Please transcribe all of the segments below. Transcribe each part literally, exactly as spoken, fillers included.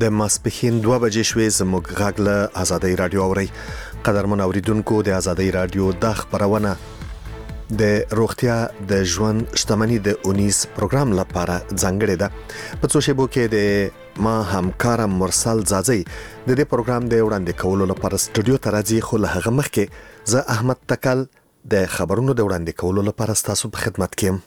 د ماسپښین دوه بجې شوې زموږ غږ له آزادۍ رادیو اورئ. قدرمن اوریدونکو، د آزادۍ رادیو د خبرونه د روغتیا د ژوند شتمنۍ د اونیس پروګرام لپاره ځانګړې ده. په څو شیبو کې د ما همکار مرسل زازی د دې پروګرام د وړاندې کولو لپاره سټوډیو ته راځي، خو له هغه مخکې زه احمد تکل د خبرونو د وړاندې کولو لپاره ستاسو په خدمت کې یم.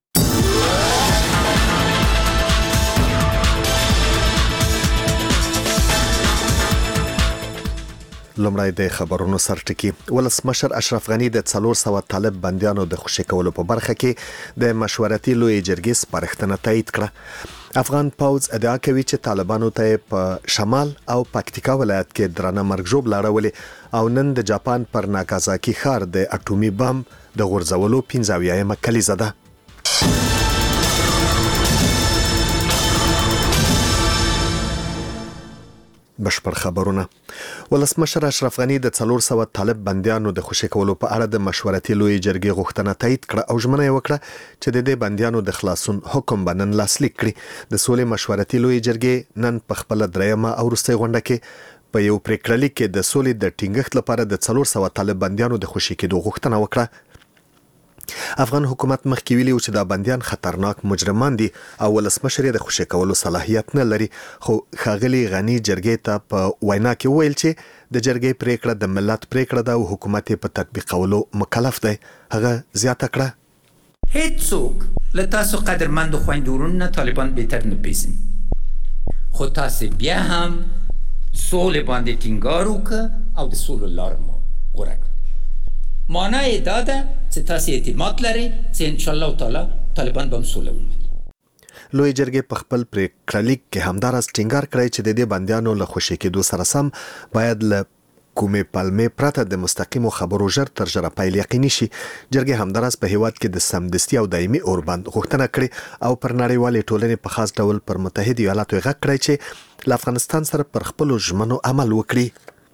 لومړی د خبرونو سرټکی. ولسمشر اشرف غنی د څلور سوه طالب بندیانو د خوشي کولو په برخه کې د مشورتي لوی جرګې سپارښتنه تایید کړه. افغان پوځ ادعا کوي چې طالبانو ته په شمال او پکتیکا ولایت کې درانه مرګ ژوبله اړولې او نن د جاپان پر ناکازاکی ښار د اټومي بم د غورځولو پنځه اویایمه کلیزه ده. بشپړ خبرونه. ولسمشر اشرف غنی د څلور سوه طالب بندیانو د خوشي کولو په اړه د مشورتي لوی جرګې غوښتنه تایید کړه او ژمنه یې وکړه چې د دې بندیانو د خلاصون حکم به نن لاسلیک کړي. د سولې مشورتي لوی جرګې نن په خپل درېیمه او وروستۍ غونډه کې په یو پریکړه کې د سولې د ټینګښت لپاره د څلور سوه طالب بندیانو د خوشي کېدو غوښتنه وکړه. افغان حکومت مخکې ویلي و چې دا بندیان خطرناک مجرمان دي او ولسمشر یې د خوشي کولو صلاحیت نه لري، خو ښاغلي غنی جرګې ته په وینا کې وویل چې د جرګې پریکړه د ملت پریکړه ده او حکومت یې په تطبیقولو مکلف دی. هغه زیاته کړه: هیڅوک له تاسو قدرمند خویندورون نه طالبان بهتر نه پیژني، خو تاسو بیا هم سولې باندې ټینګار وکړه او د سولې لار مو غوره کړه. معنی دا ده چې تاسو اعتماد لرئ چې ان شاء الله تعالی طالبان به سوله ومني. لوی جرګې په خپل پریکړه لیک کې همداراز ټینګار کړی چې د دې بندیانو له خوشي کېدو سره سم باید له کومې پلمې پرته د مستقیمو خبرو ژر تر ژره پیل یقیني شي. جرګې همداراز په هیواد کې د سمدستي او دایمي اوربند غوښتنه کړې او پر نړیوالې ټولنې په خاص ډول پر متحده ایالاتو غږ کړی چې له افغانستان سره پر خپلو ژمنو عمل وکړي.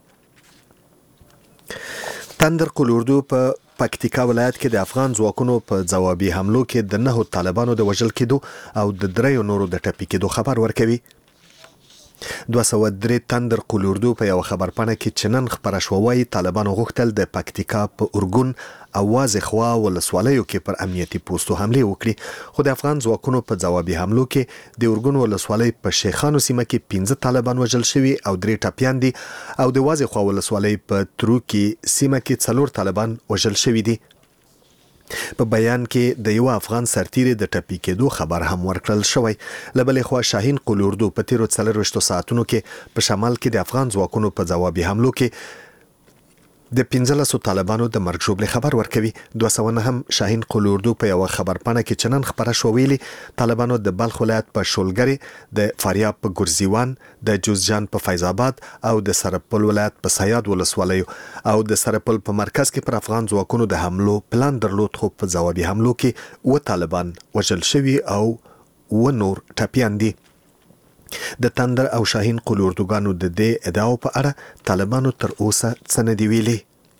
تندر قلوردو په پکتیکا ولایت کې د افغان ځواکونو په ځوابي حملو کې د نهو طالبانو د وژل کېدو او د دریو نورو د ټپي کېدو خبر ورکوي. دوه سوه درې تندر قلوردو په یو خبرپاڼه کې چې نن خپره شوه وایي طالبانو غوښتل د پکتیکا په اورګون او وازې خوا ولسوالیو کې پر امنیتي پوستو حملې وکړي، خو د افغان ځواکونو په ځوابي حملو کې د اورګون ولسوالۍ په شیخانو سیمه کې پنځه طالبان وژل شوي او درې ټپیان دي او د وازې خوا ولسوالۍ په تروکي سیمه کې څلور طالبان وژل شوي دي. په بیان کې د یو افغان سرتیري د ټپي کېدو خبر هم ورکړل شوی. له بلې خوا شاهین قلوردو په تیرو څلرویشتو ساعتونو کې په شمال کې د افغان ځواکونو په ځوابي حملو کې د پنځلسو طالبانو د مرګ ژوبلې خبر ورکوي. دوه سوه نه هم شاهین قلوردو په یو خبرپاڼه کې چې نن خبره شوه ویلي طالبانو د بلخ ولایت په شولګرې، د فاریاب په ګرزیوان، د جوزجان په فیض آباد او د سرپل ولایت په سیاد ولسوالیو او د سرپل په مرکز کې پر افغان ځواکونو د حملو پلان درلود، خو په ځوابي حملو کې اووه طالبان وژل شوي او اووه نور ټپیان دي. د تندر او شاهین قلوردوګانو د دې ادعاو په اړه طالبانو تر اوسه څه نه دي ویلي.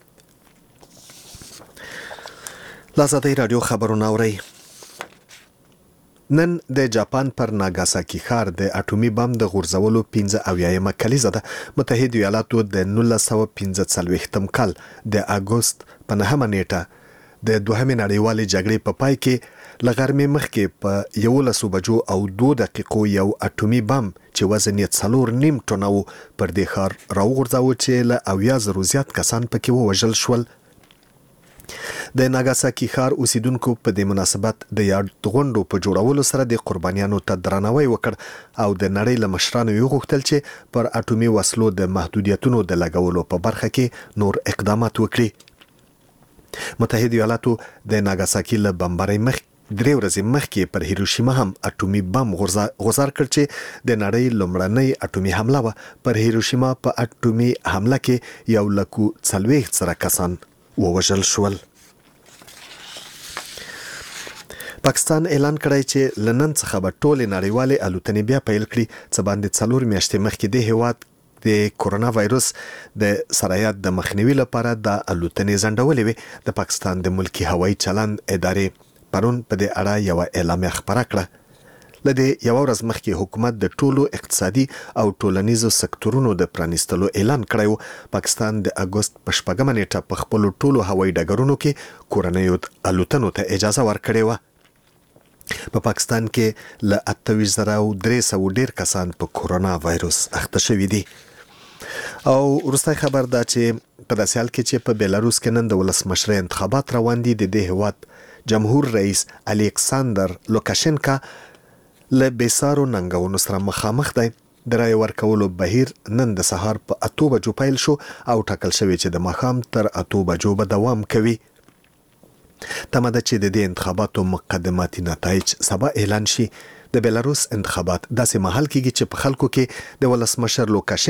له آزادۍ رادیو خبرونه اورئ. نن د جاپان پر ناګاساکي ښار د اټومي بم د غورځولو پنځه اویایمه کلیزه ده. متحده ایالاتو د نولس سوه پنځه څلوېښتم کال د اګوست په نهمه نیټه د دوهمې نړیوالې جګړې په پای کې له غرمې مخکې په یولسو بجو او دوه دقیقو یو اټومي بم چې وزن یې څلور نیم ټنه و پر دې ښار راوغورځاوه چې له اویا زرو زیات کسان پکې ووژل شول. د ناګاساکي ښار اوسیدونکو په دې مناسبت د یاد غونډو په جوړولو سره د قربانیانو ته درناوی وکړ او د نړۍ له مشرانو یې وغوښتل چې پر اټومي وسلو د محدودیتونو د لګولو په برخه کې نور اقدامات وکړي. متحده ایالاتو د ناګاساکي له بمبارۍ مخ درې ورځې مخکې پر هیروشیما هم اټومي بم غوځار کړ چې د نړۍ لومړنۍ اټومي حمله وه. پر هیروشیما په اټومي حمله کې یو لکو څلوېښت زره کسان ووژل شول. پاکستان اعلان کړی چې له نن څخه به ټولې نړیوالې الوتنې بیا پیل کړي، څه باندې څلور میاشتې مخکې د هیواد د کورونا وایروس د سرایت د مخنیوي لپاره د الوتنې ځنډولې وي. د پاکستان د ملکی هوایي چلند ادارې پرون په دې اړه یو اعلامیه خبره کړه. لدې یو ورځ مخکې حکومت د ټولو اقتصادي او ټولنیزو سکتورونو د پرانیستلو اعلان کړی و. پاکستان د اګوست په شپږمه نیټه په خپلو ټولو هوایي ډګرونو کې کورنیو الوتنو ته اجازه ورکړې وه. په پاکستان کې له اته ویشت زره او درې سوه ډیر کسان په کورونا وایروس اخته شوي دي. او وروستی خبر دا چې په داسې حال کې چې په بیلاروس کې نن د ولسمشرۍ انتخابات روان دي، د دې هیواد جمهور رئیس الیکساندر لوکاشنکا له بېسارو ننګونو سره مخامخ دی. د رایې ورکولو بهیر نن د سهار په اتو بجو پیل شو او ټاکل شوی چې د ماښام تر اتو بجو به دوام کوي. تمه ده چې د دې انتخاباتو مقدماتي نتایج سبا اعلان شي. د بیلاروس انتخابات داسې مهال کېږي چې په خلکو کې د ولسمشر لوکاشنکا